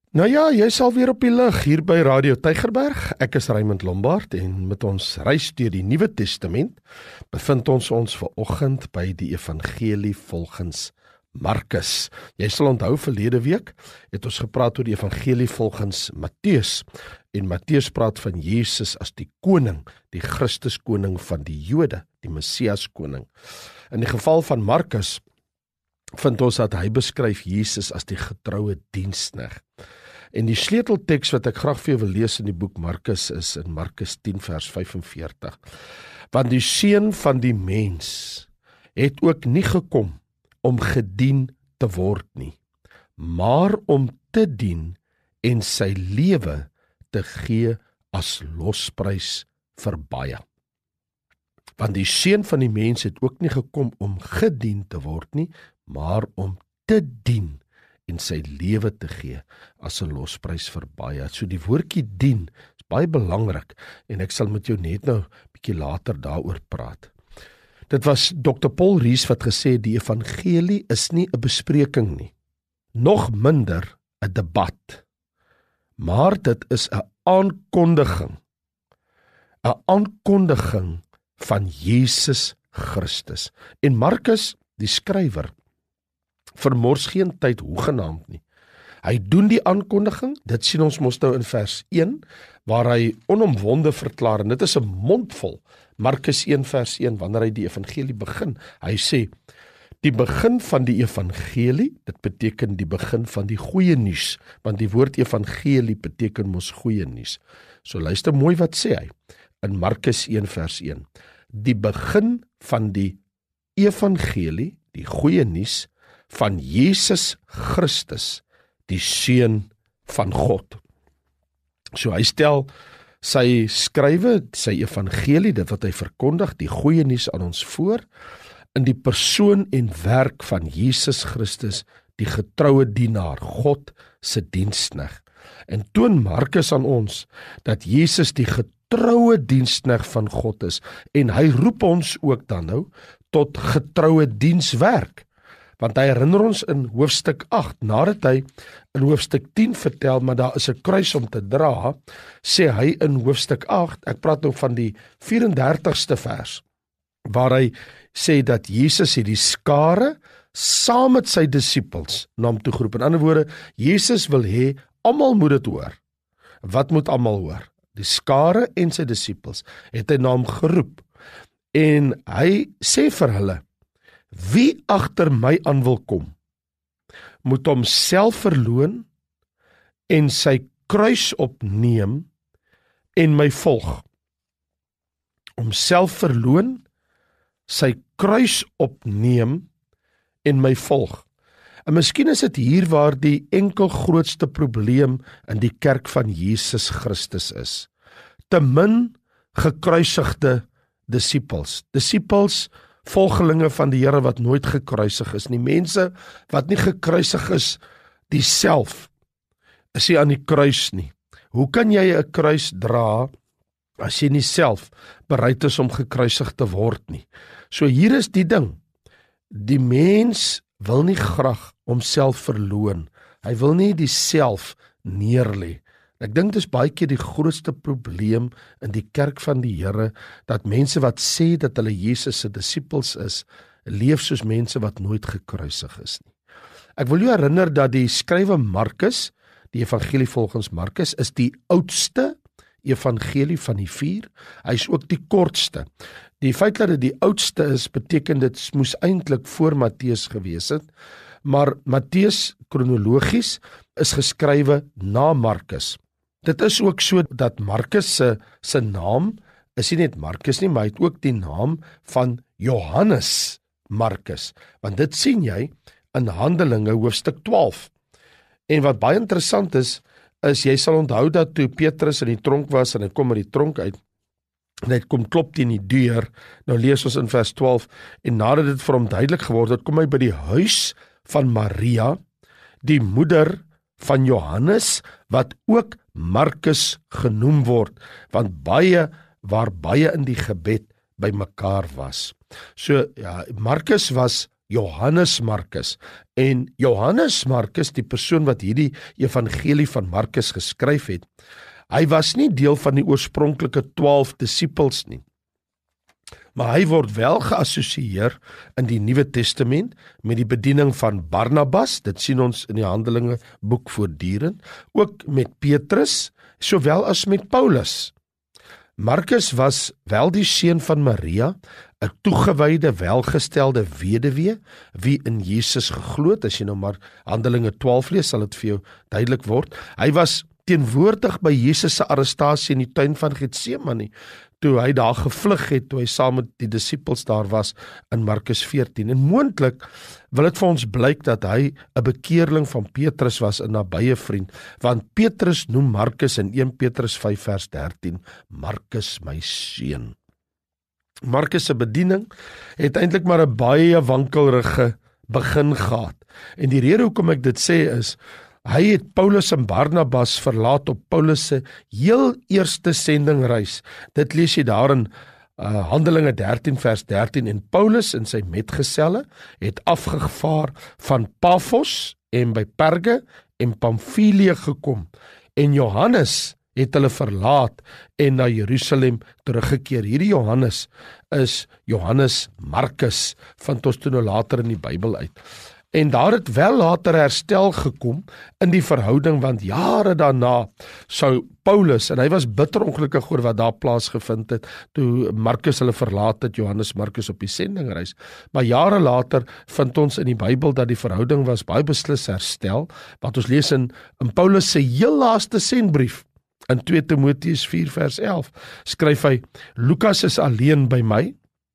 Nou ja, jy sal weer op die lig hier by Radio Tygerberg. Ek is Raymond Lombard en met ons reis deur die Nuwe Testament bevind ons vanoggend by die Evangelie volgens Markus. Jy sal onthou verlede week het ons gepraat oor die Evangelie volgens Matteus. En Matteus praat van Jesus as die koning, die Christus koning van die Jode, die Messias koning. In die geval van Markus vind ons dat hy beskryf Jesus as die getroue diensknegt. En die sleutelteks wat ek graag vir jou wil lees in die boek Markus is in Markus 10 vers 45. Want die Seun van die mens het ook nie gekom om gedien te word nie, maar om te dien en sy lewe te gee as losprys vir baie. Want die Seun van die mens het ook nie gekom om gedien te word nie, maar om te dien en sy lewe te gee as 'n losprys vir baie. So die woordjie dien is baie belangrik en ek sal met jou net nou 'n bietjie later daaroor praat. Dit was Dr. Paul Ries wat gesê die evangelie is nie 'n bespreking nie, nog minder 'n debat, maar dit is 'n aankondiging van Jesus Christus. En Markus, die skrywer, vermors geen tyd hoegenaamd nie. Hy doen die aankondiging, dit sien ons mos nou in vers 1, waar hy onomwonde verklaar, en dit is 'n mondvol, Markus 1 vers 1, wanneer hy die evangelie begin. Hy sê, die begin van die evangelie, dit beteken die begin van die goeie nuus, want die woord evangelie beteken mos goeie nuus. So luister mooi wat sê hy, in Markus 1 vers 1, die begin van die evangelie, die goeie nuus, van Jesus Christus, die Seun van God. So hy stel sy skrywe, sy evangelie, dit wat hy verkondig, die goeie nuus aan ons voor, in die persoon en werk van Jesus Christus, die getroue dienaar, God se diensknegt. En toon Markus aan ons, dat Jesus die getroue diensknegt van God is, en hy roep ons ook dan nou, tot getroue dienswerk. Want hy herinner ons in hoofstuk 8, nadat hy in hoofstuk 10 vertel, maar daar is 'n kruis om te dra, sê hy in hoofstuk 8, ek praat nou van die 34ste vers, waar hy sê dat Jesus het die skare saam met sy disippels na hom toe geroep. In ander woorde, Jesus wil hê, almal moet dit hoor. Wat moet almal hoor? Die skare en sy disippels het hy na hom geroep. En hy sê vir hulle, wie agter my aan wil kom, moet homself verloon en sy kruis opneem en my volg. Homself verloon, sy kruis opneem en my volg. En miskien is dit hier waar die enkel grootste probleem in die kerk van Jesus Christus is. Te min gekruisigde disippels. Disippels, volgelinge van die Here wat nooit gekruisig is nie. Mense wat nie gekruisig is, die self, is nie aan die kruis nie. Hoe kan jy 'n kruis dra, as jy nie self bereid is om gekruisig te word nie? So hier is die ding, die mens wil nie graag homself verloon, hy wil nie die self neerlê. Ek dink dit is baie keer die grootste probleem in die kerk van die Here, dat mense wat sê dat hulle Jesus se disippels is, leef soos mense wat nooit gekruisig is nie. Ek wil jou herinner dat die skrywe Markus, die evangelie volgens Markus, is die oudste evangelie van die 4, hy is ook die kortste. Die feit dat dit die oudste is, beteken dit moes eintlik voor Matteus gewees het, maar Matteus kronologies is geskrywe na Markus. Dit is ook so dat Markus se naam is nie net Markus nie, maar hy het ook die naam van Johannes Markus, want dit sien jy in Handelinge hoofstuk 12. En wat baie interessant is jy sal onthou dat toe Petrus in die tronk was en hy kom uit die tronk uit, en hy kom klop teen die deur, nou lees ons in vers 12, en nadat dit vir hom duidelik geword het, kom hy by die huis van Maria, die moeder van Johannes, wat ook Markus genoem word, want baie in die gebed by mekaar was. So, ja, Markus was Johannes Markus. En Johannes Markus, die persoon wat hierdie evangelie van Markus geskryf het, hy was nie deel van die oorspronklike 12 disippels nie. Maar hy word wel geassosieer in die Nuwe Testament met die bediening van Barnabas, dit sien ons in die Handelinge boek voortdurend, ook met Petrus, sowel as met Paulus. Markus was wel die seun van Maria, 'n toegewyde, welgestelde weduwee, wie in Jesus geglo het. As jy nou maar Handelinge 12 lees, sal dit vir jou duidelik word. Hy was teenwoordig by Jesus se arrestasie in die tuin van Getsemane, toe hy daar gevlug het, toe hy saam met die disippels daar was in Markus 14. En moontlik wil dit vir ons blyk dat hy 'n bekeerling van Petrus was, 'n nabye vriend, want Petrus noem Markus in 1 Petrus 5 vers 13, Markus my seun. Markus se bediening het eintlik maar 'n baie wankelrige begin gehad. En die rede hoekom ek dit sê is, hy het Paulus en Barnabas verlaat op Paulus se heel eerste sendingreis. Dit lees jy daar in Handelinge 13 vers 13. En Paulus en sy metgeselle het afgevaar van Paphos en by Perge en Pamfilië gekom. En Johannes het hulle verlaat en na Jerusalem teruggekeer. Hierdie Johannes is Johannes Markus, vind ons toe nou later in die Bybel uit. En daar het wel later herstel gekom in die verhouding, want jare daarna sou Paulus, en hy was bitter ongelukkig oor wat daar plaasgevind het, toe Markus hulle verlaat het, Johannes Markus op die sendingreis. Maar jare later vind ons in die Bybel dat die verhouding was baie beslis herstel, wat ons lees in Paulus se heel laaste sendbrief, in 2 Timoteus 4 vers 11, skryf hy, Lukas is alleen by my,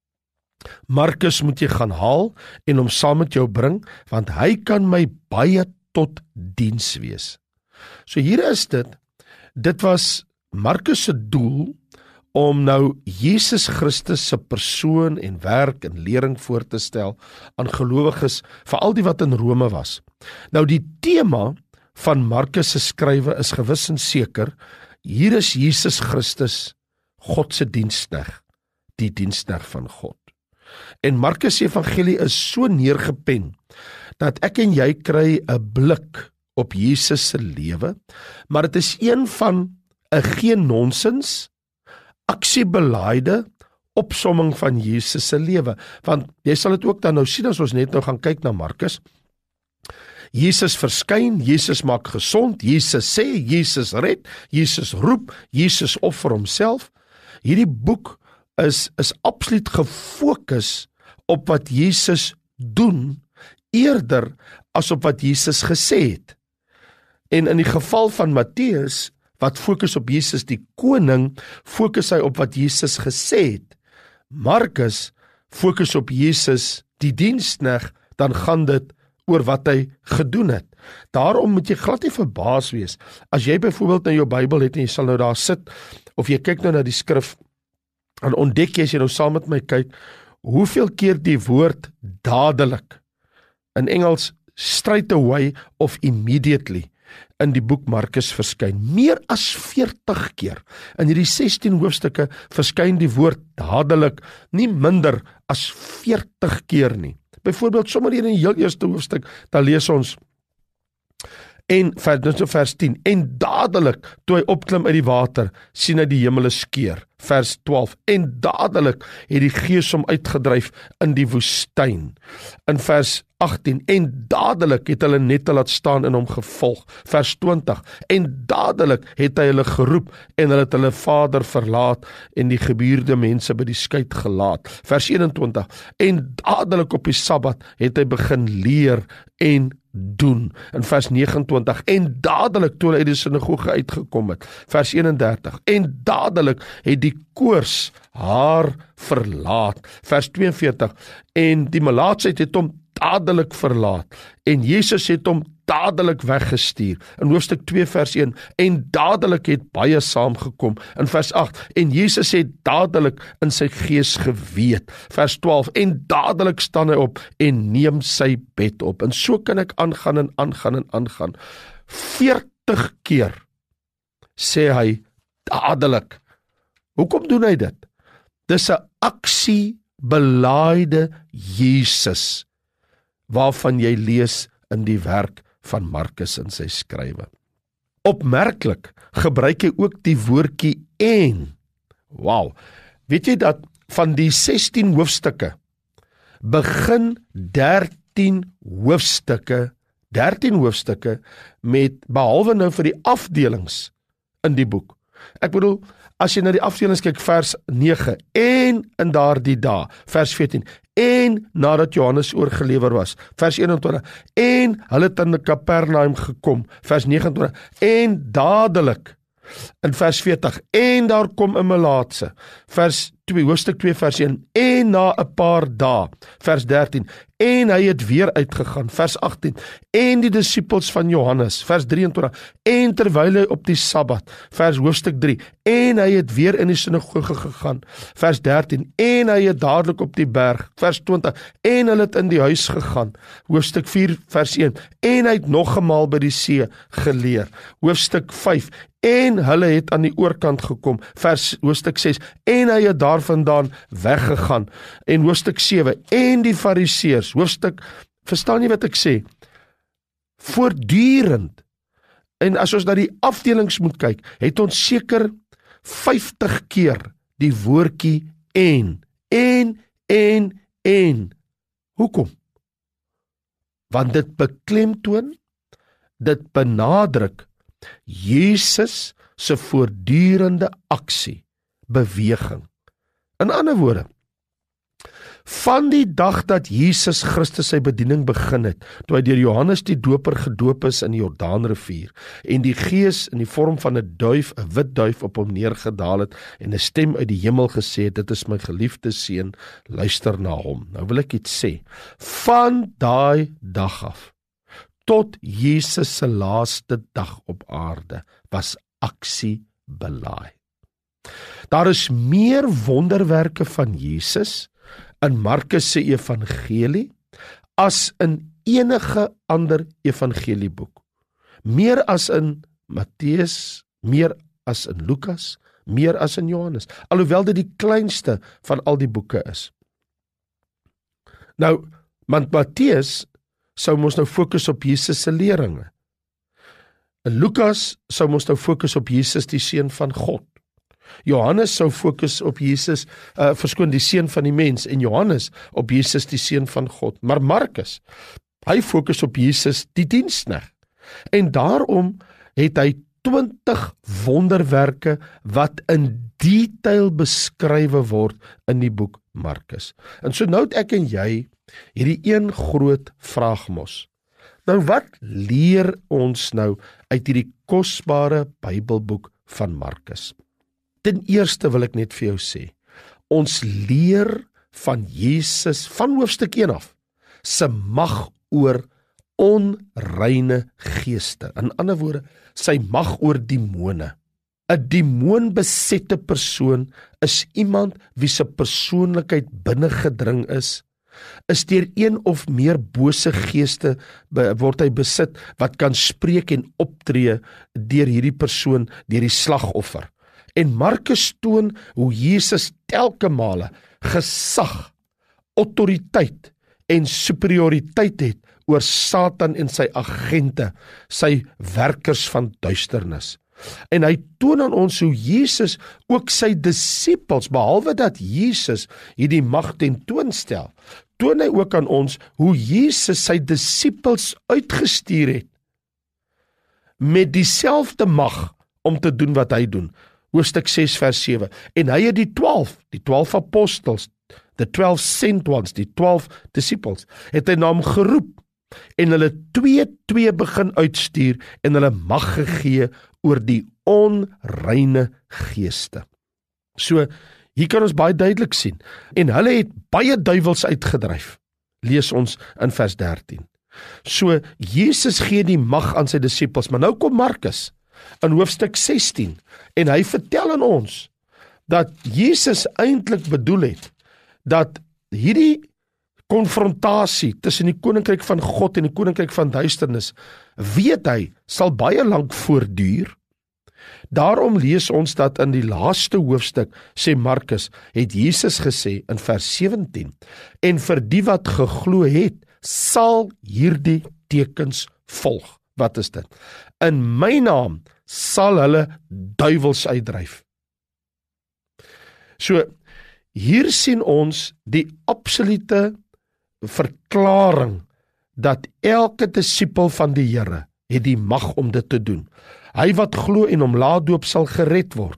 Markus moet jy gaan haal en hom saam met jou bring, want hy kan my baie tot diens wees. So hier is dit was Markus se doel om nou Jesus Christus se persoon en werk en lering voor te stel aan gelowiges, veral die wat in Rome was. Nou die tema van Markus se skrywe is gewis en seker, hier is Jesus Christus, God se diensknegt, die diensknegt van God. En Markus se evangelie is so neergepen, dat ek en jy kry 'n blik op Jesus se lewe, maar dit is een van 'n geen nonsens, aksiebeleide opsomming van Jesus se lewe. Want jy sal dit ook dan nou sien as ons net nou gaan kyk na Markus. Jesus verskyn, Jesus maak gesond, Jesus sê, Jesus red, Jesus roep, Jesus offer homself. Hierdie boek is absoluut gefokus op wat Jesus doen, eerder as op wat Jesus gesê het. En in die geval van Matteus, wat fokus op Jesus die koning, fokus hy op wat Jesus gesê het. Markus fokus op Jesus die diensknegt, dan gaan dit oor wat hy gedoen het. Daarom moet jy glad nie verbaas wees, as jy byvoorbeeld in jou Bybel het, en jy sal nou daar sit, of jy kyk nou na die skrif, en ontdek jy, as jy nou saam met my kyk, hoeveel keer die woord dadelik, in Engels straight away of immediately, in die boek Markus verskyn. Meer as 40 keer. In hierdie 16 hoofstukke verskyn die woord dadelik, nie minder as 40 keer nie. Byvoorbeeld, sommer hier in die heel eerste hoofstuk, daar lees ons, en vers 10, en dadelik, toe hy opklim uit die water, sien hy die hemele skeur, vers 12, en dadelik het die gees hom uitgedryf in die woestyn, in vers 18, en dadelik het hulle net laat staan en hom gevolg, vers 20, en dadelik het hy hulle geroep, en hulle het hulle vader verlaat, en die gebuurde mense by die skuit gelaat, vers 21, en dadelik op die Sabbat het hy begin leer en doen, in vers 29, en dadelik toe hy uit die sinagoge uitgekom het, vers 31, en dadelik het die koors haar verlaat, vers 42, en die melaatsheid het hom dadelik verlaat, en Jesus het hom dadelik weggestuur, in hoofstuk 2 vers 1, en dadelik het baie saamgekom, in vers 8, en Jesus het dadelik in sy gees geweet, vers 12, en dadelik staan hy op, en neem sy bed op, en so kan ek aangaan en aangaan en aangaan, 40 keer, sê hy, dadelik. Hoekom doen hy dit? Dis 'n aksiebeleide Jesus, waarvan jy lees in die werk van Markus in sy skrywe. Opmerklik gebruik hy ook die woordjie en. Wow, weet jy dat van die 16 hoofstukke begin 13 hoofstukke met, behalwe nou vir die afdelings in die boek. Ek bedoel, as jy na die afdelings kyk, vers 9, en in daardie dae, vers 14, en nadat Johannes oorgelewer was, vers 21, en hulle het in Kapernaum gekom, vers 29, en dadelik, in vers 40, en daar kom 'n melaatse, vers 2, hoofstuk 2, vers 1, en na 'n paar dae, vers 13, en hy het weer uitgegaan, vers 18, en die disippels van Johannes, vers 23, en terwyl hy op die Sabbat, hoofstuk 3, en hy het weer in die sinagoge gegaan, vers 13, en hy het dadelik op die berg, vers 20, en hy het in die huis gegaan, hoofstuk 4, vers 1, en hy het nog 'n maal by die see geleer, hoofstuk 5, en hulle het aan die oorkant gekom, hoofstuk 6, en hy het daar vandaan weggegaan, en hoofstuk 7, en die fariseërs, verstaan jy wat ek sê? Voortdurend, en as ons na die afdelings moet kyk, het ons seker 50 keer die woordjie en. Hoekom? Want dit beklemtoon, dit benadruk Jesus se voortdurende aksie, beweging. In ander woorde, van die dag dat Jesus Christus sy bediening begin het, toe hy deur Johannes die Doper gedoop is in die Jordaanrivier, en die Gees in die vorm van 'n wit duif op hom neergedaal het, en 'n stem uit die hemel gesê het, dit is my geliefde seun, luister na hom. Nou wil ek iets sê, van daai dag af, tot Jesus se laaste dag op aarde, was aksie belaai. Daar is meer wonderwerke van Jesus in Markus se evangelie as in enige ander evangelieboek. Meer as in Matteus, meer as in Lukas, meer as in Johannes, alhoewel dit die kleinste van al die boeke is. Nou, want Matteus sou ons nou fokus op Jesus se leringe. In Lukas sou ons nou fokus op Jesus die seun van God. Johannes sou fokus op Jesus, die seun van die mens, en Johannes op Jesus die seun van God. Maar Markus, hy fokus op Jesus die diensknegt. En daarom het hy 20 wonderwerke wat in detail beskrywe word in die boek Markus. En so nou het ek en jy hierdie een groot vraag mos. Nou wat leer ons nou uit hierdie kosbare Bybelboek van Markus? Ten eerste wil ek net vir jou sê, ons leer van Jesus, van hoofstuk 1 af, se mag oor onreine geeste. In ander woorde, sy mag oor demone. 'n Demoonbesette persoon is iemand wie se persoonlikheid binnengedring is deur een of meer bose geeste word hy besit, wat kan spreek en optree deur hierdie persoon, deur die slagoffer. En Markus toon hoe Jesus telke male gesag, autoriteit en superioriteit het oor Satan en sy agente, sy werkers van duisternis. En hy toon aan ons hoe Jesus ook sy disippels, behalwe dat Jesus hierdie mag tentoonstel, toon hy ook aan ons hoe Jesus sy disippels uitgestuur het met dieselfde mag om te doen wat hy doen. Hoofstuk 6 vers 7. En hy het die 12 apostels, the 12 sent ones, die 12 disippels, het hy na hom geroep en hulle 2 begin uitstuur en hulle mag gegee oor die onreine geeste. So, hier kan ons baie duidelik sien. En hulle het baie duiwels uitgedryf, lees ons in vers 13. So, Jesus gee die mag aan sy disippels, maar nou kom Markus in hoofstuk 16, en hy vertel aan ons, dat Jesus eintlik bedoel het, dat hierdie konfrontasie tussen die koninkryk van God en die koninkryk van duisternis, weet hy, sal baie lank voortduur. Daarom lees ons dat in die laaste hoofstuk, sê Markus, het Jesus gesê in vers 17, en vir die wat geglo het, sal hierdie tekens volg. Wat is dit? In my naam sal hulle duiwels uitdryf. So, hier sien ons die absolute verklaring dat elke disipel van die Here het die mag om dit te doen. Hy wat glo en hom laat doop sal gered word.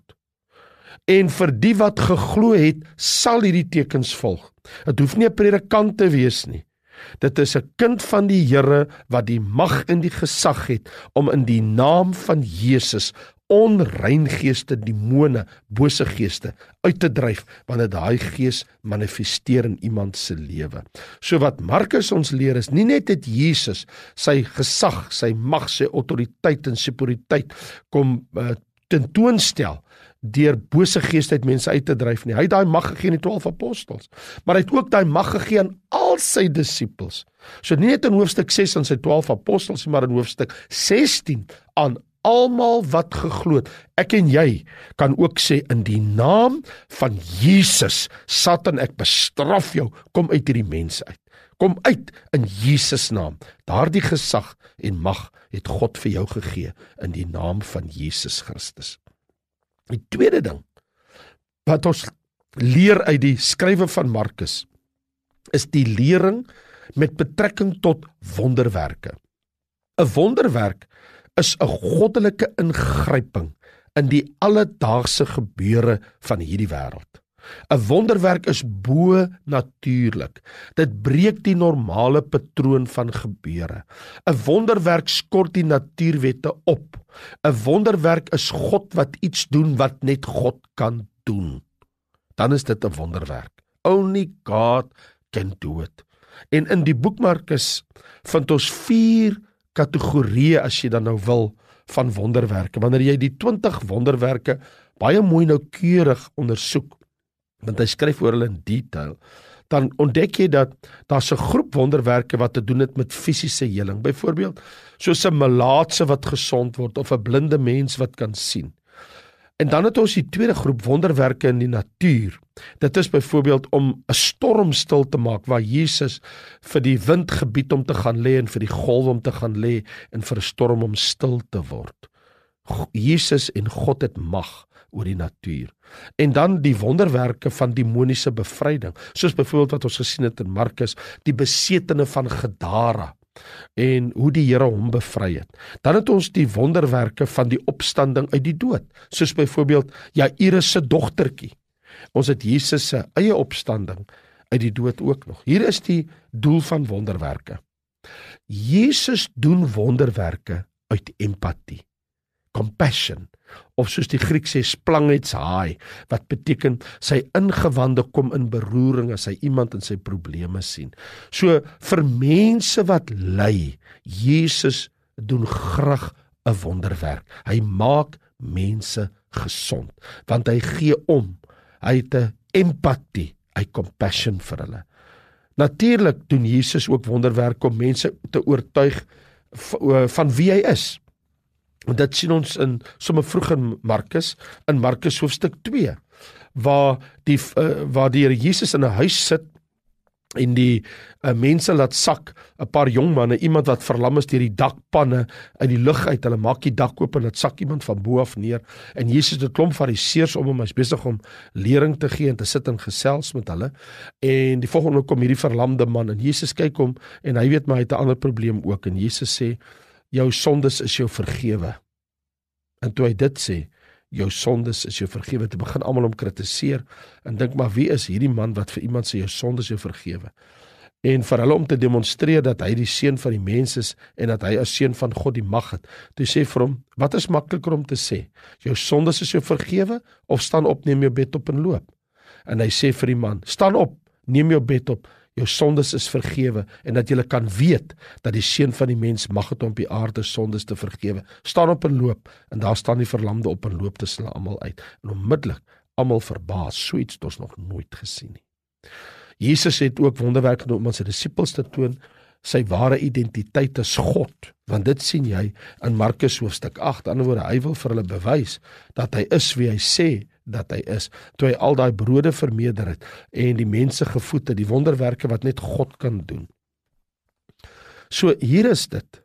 En vir die wat geglo het, sal hierdie tekens volg. Het hoef nie 'n predikant te wees nie. Dit is 'n kind van die Here wat die mag en die gesag het om in die naam van Jesus onrein geeste, demone, bose geeste uit te dryf wanneer daai gees manifesteer in iemand se lewe. So wat Markus ons leer is nie net het Jesus sy gesag, sy mag, sy autoriteit en superioriteit kom tentoonstel deur bose geeste uit mense uit te dryf nie. Hy het daai mag gegee aan die 12 apostels, maar hy het ook daai mag gegee aan al sy disippels. So nie net in hoofstuk 6 aan sy 12 apostels, maar in hoofstuk 16 aan almal wat geglo het. Ek en jy kan ook sê in die naam van Jesus, Satan, ek bestraf jou, kom uit hierdie mense uit. Kom uit in Jesus naam. Daardie gesag en mag het God vir jou gegee in die naam van Jesus Christus. Die tweede ding wat ons leer uit die skrywe van Markus is die lering met betrekking tot wonderwerke. 'n Wonderwerk is 'n goddelike ingryping in die alledaagse gebeure van hierdie wêreld. 'n Wonderwerk is bo natuurlik. Dit breek die normale patroon van gebeure. 'n Wonderwerk skort die natuurwette op. 'n Wonderwerk is God wat iets doen wat net God kan doen. Dan is dit 'n wonderwerk. Only God can do it. En in die boek Markus vind ons 4 kategorieë, as jy dan nou wil, van wonderwerke. Wanneer jy die 20 wonderwerke baie mooi noukeurig ondersoek, want hy skryf oor hulle in detail, dan ontdek jy dat daar's 'n groep wonderwerke wat te doen het met fisiese heling. Byvoorbeeld, soos 'n melaatse wat gesond word, of 'n blinde mens wat kan sien. En dan het ons die tweede groep wonderwerke in die natuur. Dit is byvoorbeeld om 'n storm stil te maak, waar Jesus vir die wind gebied om te gaan lê en vir die golwe om te gaan lê en vir 'n storm om stil te word. Jesus en God het mag oor die natuur. En dan die wonderwerke van demoniese bevryding, soos byvoorbeeld wat ons gesien het in Markus, die besetene van Gadara en hoe die Here hom bevry het. Dan het ons die wonderwerke van die opstanding uit die dood, soos byvoorbeeld Jairus se dogtertjie. Ons het Jesus se eie opstanding uit die dood ook nog. Hier is die doel van wonderwerke. Jesus doen wonderwerke uit empatie, compassion, of soos die Griek sê, splangetshaai, wat beteken sy ingewande kom in beroering as hy iemand in sy probleme sien. So vir mense wat ly, Jesus doen graag 'n wonderwerk. Hy maak mense gesond, want hy gee om. Hy het 'n empatie, hy compassion vir hulle. Natuurlik doen Jesus ook wonderwerke om mense te oortuig van wie hy is. Dit sien ons in sommer vroeg in Markus hoofstuk 2, waar die Here Jesus in 'n huis sit en die mense laat sak, 'n paar jong manne, iemand wat verlam is deur die dakpanne uit die lug uit, hulle maak die dak oop en dit sak iemand van bo af neer, en Jesus het 'n klomp fariseërs om hom, hy's besig om lering te gee en te sit en gesels met hulle, en die volgende kom hierdie verlamde man, en Jesus kyk hom, en hy weet maar hy het 'n ander probleem ook, en Jesus sê, jou sondes is jou vergewe. En toe hy dit sê, jou sondes is jou vergewe, toe begin almal hom kritiseer, en dink maar, wie is hierdie man wat vir iemand sê, jou sondes jou vergewe? En vir hulle om te demonstreer dat hy die seun van die mens is, en dat hy as seun van God die mag het, toe sê vir hom, wat is makliker om te sê, jou sondes is jou vergewe, of staan op, neem jou bed op en loop? En hy sê vir die man, staan op, neem jou bed op, jou sondes is vergewe, en dat jy kan weet, dat die seun van die mens mag het om op die aarde sondes te vergewe. Staan op en loop, en daar staan die verlamde op en loop tussen almal uit. En onmiddellik, almal verbaas, so iets het ons nog nooit gesien nie. Jesus het ook wonderwerke gedoen om aan sy disippels te toon, sy ware identiteit as God, want dit sien jy in Markus hoofstuk 8, aan die ander woorde, hy wil vir hulle bewys, dat hy is wie hy sê, dat hy is, toe hy al daai brode vermeerder het, en die mense gevoed het, die wonderwerke wat net God kan doen. So hier is dit.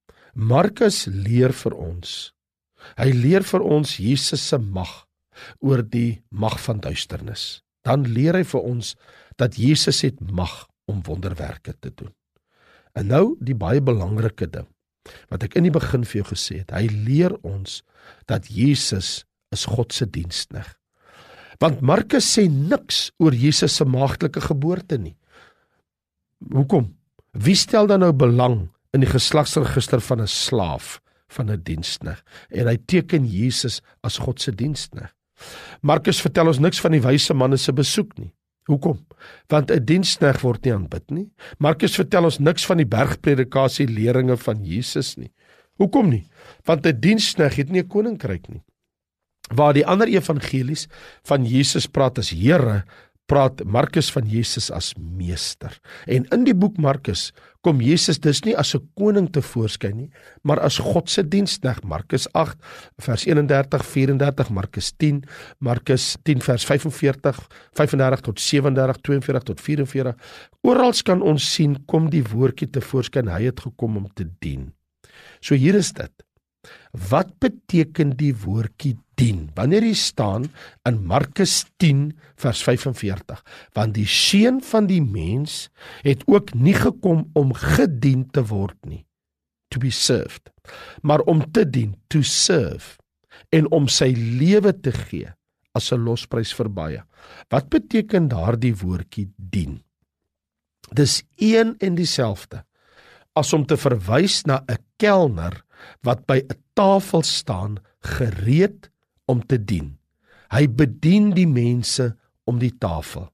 Markus leer vir ons. Hy leer vir ons Jesus se mag oor die mag van duisternis. Dan leer hy vir ons dat Jesus het mag om wonderwerke te doen. En nou die baie belangrike ding, wat ek in die begin vir jou gesê het, hy leer ons dat Jesus is God se diensknegt. Want Markus sê niks oor Jesus se maagdelike geboorte nie. Hoekom? Wie stel dan nou belang in die geslagsregister van 'n slaaf, van 'n diensknegt? En hy teken Jesus as God se diensknegt. Markus vertel ons niks van die wyse manne se besoek nie. Hoekom? Want 'n diensknegt word nie aanbid nie. Markus vertel ons niks van die bergpredikasie leringe van Jesus nie. Hoekom nie? Want 'n diensknegt het nie 'n koninkryk nie. Waar die ander evangelies van Jesus praat as Here, praat Markus van Jesus as meester. En in die boek Markus kom Jesus dus nie as 'n koning tevoorskyn nie, maar as God se diensknegt. Markus 8 vers 31, 34, Markus 10 vers 45, 35 tot 37, 42 tot 44. Orals kan ons sien kom die woordjie tevoorskyn, hy het gekom om te dien. So hier is dit. Wat beteken die woordjie dien? Wanneer hy staan in Markus 10 vers 45, want die seun van die mens het ook nie gekom om gedien te word nie, to be served, maar om te dien, to serve, en om sy lewe te gee as 'n losprys vir baie. Wat beteken daardie woordjie dien? Dis een en dieselfde as om te verwys na 'n kelner wat by 'n tafel staan, gereed om te dien. Hy bedien die mense om die tafel.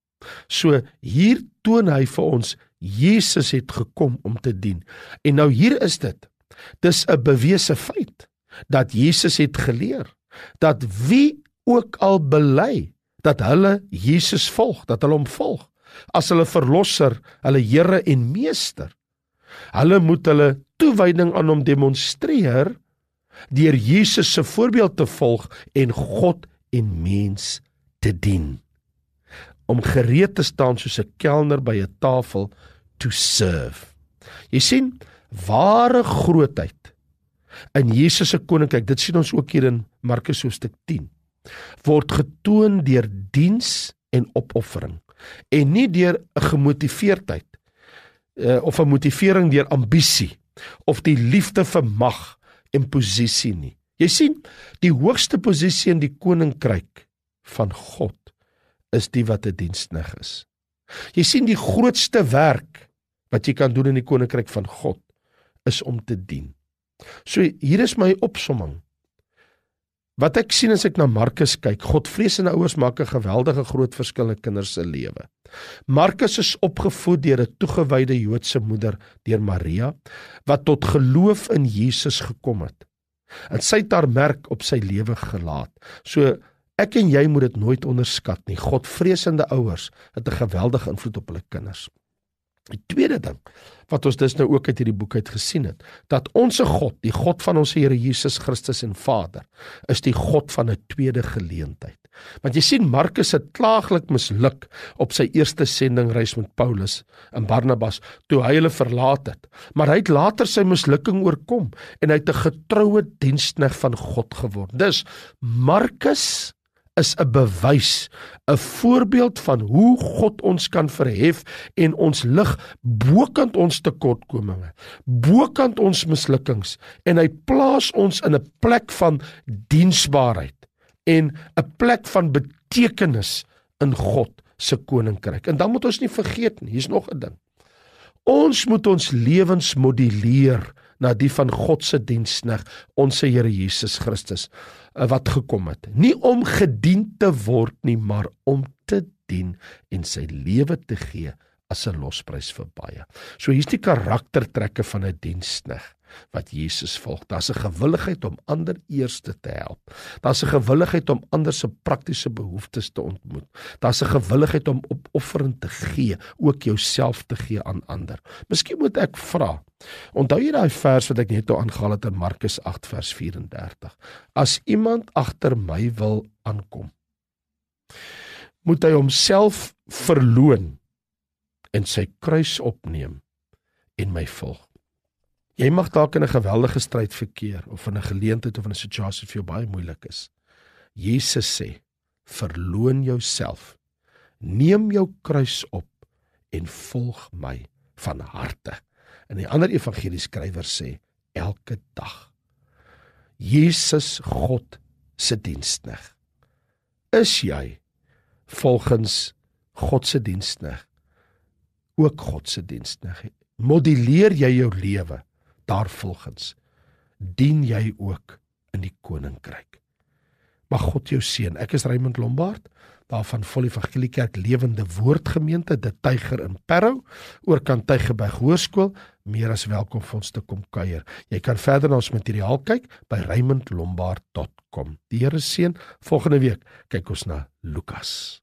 So hier toon hy vir ons, Jesus het gekom om te dien. En nou hier is dit. Dis 'n bewese feit dat Jesus het geleer dat wie ook al bely dat hulle Jesus volg, dat hulle hom volg as hulle verlosser, hulle Here en meester, hulle moet hulle toewyding aan hom demonstreer deur Jesus se voorbeeld te volg en God en mens te dien. Om gereed te staan soos 'n kelner by 'n tafel, to serve. Jy sien, ware grootheid in Jesus se koninkryk, dit sien ons ook hier in Markus hoofstuk 10, word getoon deur diens en opoffering en nie deur 'n gemotiveerdheid of 'n motivering deur ambisie of die liefde vir mag en posisie nie. Jy sien, die hoogste posisie in die koninkryk van God is die wat 'n diensknegt is. Jy sien, die grootste werk wat jy kan doen in die koninkryk van God is om te dien. So hier is my opsomming. Wat ek sien as ek na Markus kyk, Godvreesende ouers maak 'n geweldige groot verskil in kinders se lewe. Markus is opgevoed deur 'n toegewyde Joodse moeder, deur Maria, wat tot geloof in Jesus gekom het. En sy het haar merk op sy lewe gelaat. So ek en jy moet dit nooit onderskat nie. Godvreesende ouers het 'n geweldige invloed op hulle kinders. Die tweede ding wat ons dus nou ook uit hierdie boek uit gesien het, dat ons God, die God van ons Here Jesus Christus en Vader, is die God van 'n tweede geleentheid. Want jy sien, Markus het klaaglik misluk op sy eerste sendingreis met Paulus en Barnabas toe hy hulle verlaat het. Maar hy het later sy mislukking oorkom en hy het 'n getroue diensknegt van God geword. Dus Markus is 'n bewys, 'n voorbeeld van hoe God ons kan verhef en ons lig bokant ons tekortkominge, bokant ons mislukkings, en hy plaas ons in 'n plek van diensbaarheid en 'n plek van betekenis in God se koninkryk. En dan moet ons nie vergeet nie, hier's nog 'n ding. Ons moet ons lewens moduleer na die van God se diensknegt, ons Here Jesus Christus, wat gekom het. Nie om gedien te word nie, maar om te dien en sy lewe te gee as 'n losprys vir baie. So hier's die karaktertrekke van 'n diensknegt wat Jesus volg. Daar's 'n gewilligheid om ander eerste te help. Daar's 'n gewilligheid om ander se praktiese behoeftes te ontmoet. Daar's 'n gewilligheid om opofferend te gee, ook jouself te gee aan ander. Miskien moet ek vra, onthou jy daai vers wat ek net nou aangehaal het in Markus 8 vers 34? As iemand agter my wil aankom, moet hy homself verloon en sy kruis opneem en my volg. Jy mag dalk in 'n geweldige stryd verkeer, of in 'n geleentheid of in 'n situasie vir jou baie moeilik is. Jesus sê, verloon jouself, neem jou kruis op en volg my van harte. En die ander evangelieskrywer sê, elke dag. Jesus God se diensknegt. Is jy volgens God se diensknegt ook God se diensknegt? Modelleer jy jou lewe daarvolgens? Dien jy ook in die koninkryk? Mag God jou seën. Ek is Raymond Lombard, daarvan Volle Evangelie Kerk Lewende Woordgemeente, De Tyger in Parow, oorkant Tygerberg Hoërskool, meer as welkom vir ons te kom kuier. Jy kan verder na ons materiaal kyk by raymondlombard.com. Die Here seën. Volgende week kyk ons na Lukas.